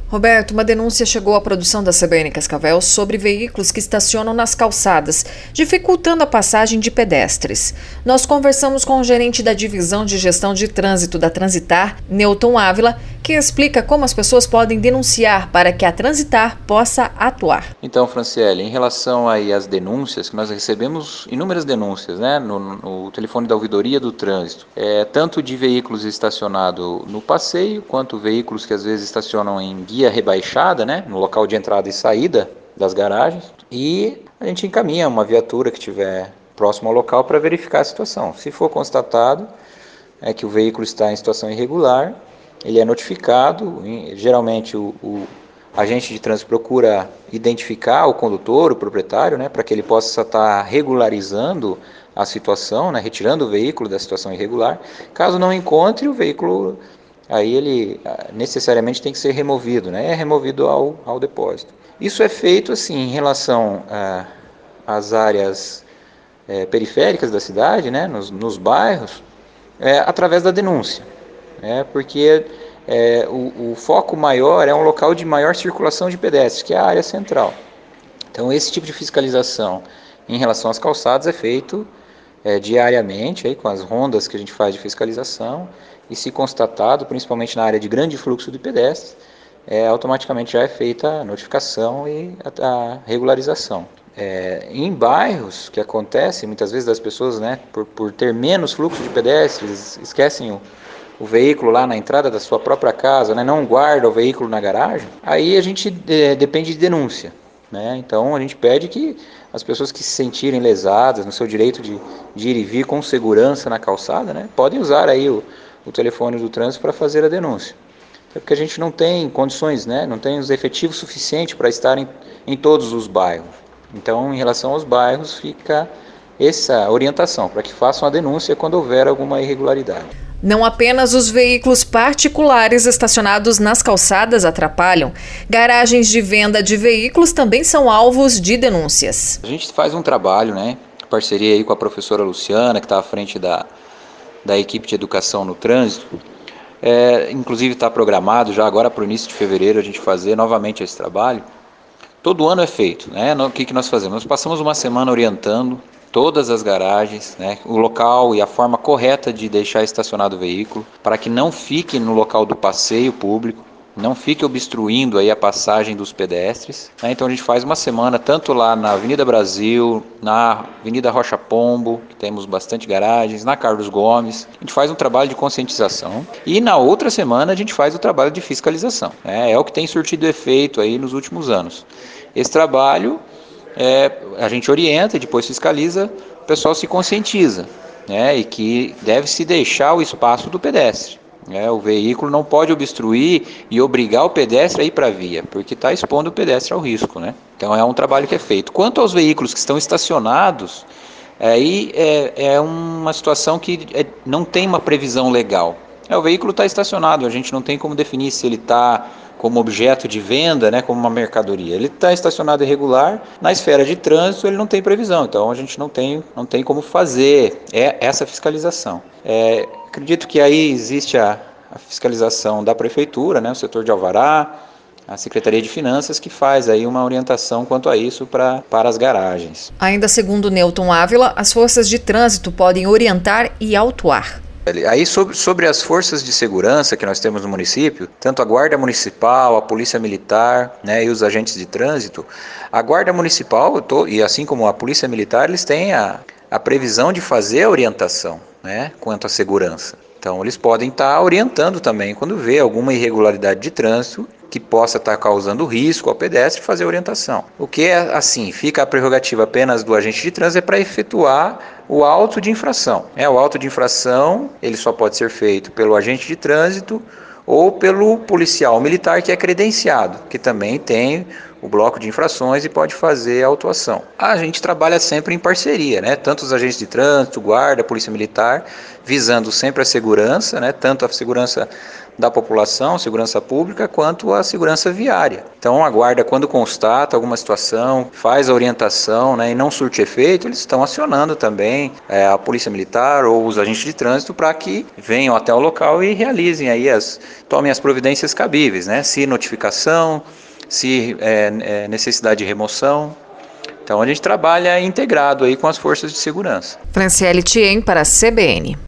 Roberto, uma denúncia chegou à produção da CBN Cascavel sobre veículos que estacionam nas calçadas, dificultando a passagem de pedestres. Nós conversamos com o gerente da Divisão de Gestão de Trânsito da Transitar, Newton Ávila, que explica como as pessoas podem denunciar para que a Transitar possa atuar. Então, Franciele, em relação aí às denúncias, que nós recebemos inúmeras denúncias, né, no telefone da ouvidoria do trânsito, tanto de veículos estacionados no passeio, quanto veículos que às vezes estacionam em guia rebaixada, né, no local de entrada e saída das garagens, e a gente encaminha uma viatura que estiver próximo ao local para verificar a situação. Se for constatado que o veículo está em situação irregular, ele é notificado. Geralmente o agente de trânsito procura identificar o condutor, o proprietário, né, para que ele possa estar regularizando a situação, né, retirando o veículo da situação irregular. Caso não encontre, o veículo, aí ele necessariamente tem que ser removido, né, é removido ao depósito. Isso é feito assim em relação às áreas periféricas da cidade, né, nos bairros, através da denúncia, porque o foco maior é um local de maior circulação de pedestres, que é a área central. Então esse tipo de fiscalização em relação às calçadas é feito diariamente, aí, com as rondas que a gente faz de fiscalização, e se constatado, principalmente na área de grande fluxo de pedestres, automaticamente já é feita a notificação e a regularização. Em bairros, que acontece muitas vezes das pessoas, né, por ter menos fluxo de pedestres, esquecem o veículo lá na entrada da sua própria casa, né, não guarda o veículo na garagem, aí a gente depende de denúncia, né? Então a gente pede que as pessoas que se sentirem lesadas no seu direito de ir e vir com segurança na calçada, né, podem usar aí o telefone do trânsito para fazer a denúncia. É porque a gente não tem condições, né, não tem os efetivos suficientes para estar em todos os bairros. Então, em relação aos bairros, fica essa orientação para que façam a denúncia quando houver alguma irregularidade. Não apenas os veículos particulares estacionados nas calçadas atrapalham, garagens de venda de veículos também são alvos de denúncias. A gente faz um trabalho, né, em parceria aí com a professora Luciana, que está à frente da equipe de educação no trânsito. Inclusive está programado já agora para o início de fevereiro a gente fazer novamente esse trabalho. Todo ano é feito, né? O que nós fazemos? Nós passamos uma semana orientando todas as garagens, né, o local e a forma correta de deixar estacionado o veículo, para que não fique no local do passeio público, não fique obstruindo aí a passagem dos pedestres, né? Então a gente faz uma semana tanto lá na Avenida Brasil, na Avenida Rocha Pombo, que temos bastante garagens, na Carlos Gomes, a gente faz um trabalho de conscientização e na outra semana a gente faz o trabalho de fiscalização, né? É o que tem surtido efeito aí nos últimos anos. Esse trabalho a gente orienta e depois fiscaliza, o pessoal se conscientiza, né, e que deve-se deixar o espaço do pedestre. O veículo não pode obstruir e obrigar o pedestre a ir para a via, porque está expondo o pedestre ao risco, né? Então é um trabalho que é feito. Quanto aos veículos que estão estacionados, aí é uma situação que não tem uma previsão legal. O veículo está estacionado, a gente não tem como definir se ele está como objeto de venda, né, como uma mercadoria. Ele está estacionado irregular, na esfera de trânsito ele não tem previsão, então a gente não tem como fazer essa fiscalização. Acredito que aí existe a fiscalização da prefeitura, né, o setor de alvará, a Secretaria de Finanças, que faz aí uma orientação quanto a isso para as garagens. Ainda segundo Newton Ávila, as forças de trânsito podem orientar e autuar. Aí sobre as forças de segurança que nós temos no município, tanto a Guarda Municipal, a Polícia Militar, né, e os agentes de trânsito, a Guarda Municipal e assim como a Polícia Militar, eles têm a previsão de fazer a orientação, né, quanto à segurança. Então eles podem estar orientando também quando vê alguma irregularidade de trânsito que possa estar causando risco ao pedestre, fazer a orientação. O que é assim, fica a prerrogativa apenas do agente de trânsito para efetuar o auto de infração. O auto de infração ele só pode ser feito pelo agente de trânsito ou pelo policial militar que é credenciado, que também tem o bloco de infrações e pode fazer a autuação. A gente trabalha sempre em parceria, né? Tanto os agentes de trânsito, guarda, polícia militar, visando sempre a segurança, né? Tanto a segurança da população, segurança pública, quanto a segurança viária. Então a guarda, quando constata alguma situação, faz a orientação, né, e não surte efeito, eles estão acionando também a polícia militar ou os agentes de trânsito para que venham até o local e realizem aí tomem as providências cabíveis, né? Se notificação, se necessidade de remoção. Então a gente trabalha integrado aí com as forças de segurança. Franciele Thiem para a CBN.